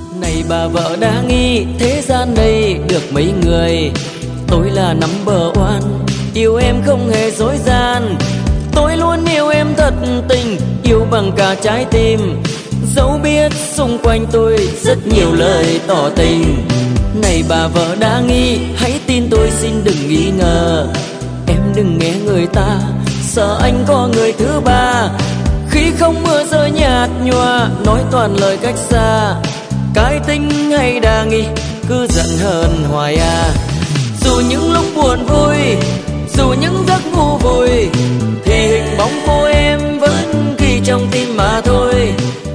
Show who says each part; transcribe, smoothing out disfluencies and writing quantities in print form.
Speaker 1: Này bà vợ đã nghĩ thế gian đây được mấy người, tôi là number one, yêu em không hề dối gian. Tôi luôn yêu em thật tình, yêu bằng cả trái tim, dẫu biết xung quanh tôi rất nhiều lời tỏ tình. Này bà vợ đã nghĩ, hãy tin tôi xin đừng nghi ngờ. Em đừng nghe người ta, sợ anh có người thứ ba. Khi không mưa rơi nhạt nhòa, nói toàn lời cách xa. Cái tính hay đa nghi, cứ giận hờn hoài à. Dù những lúc buồn vui, dù những giấc ngu vùi, thì hình bóng cô em vẫn ghi trong tim mà thôi.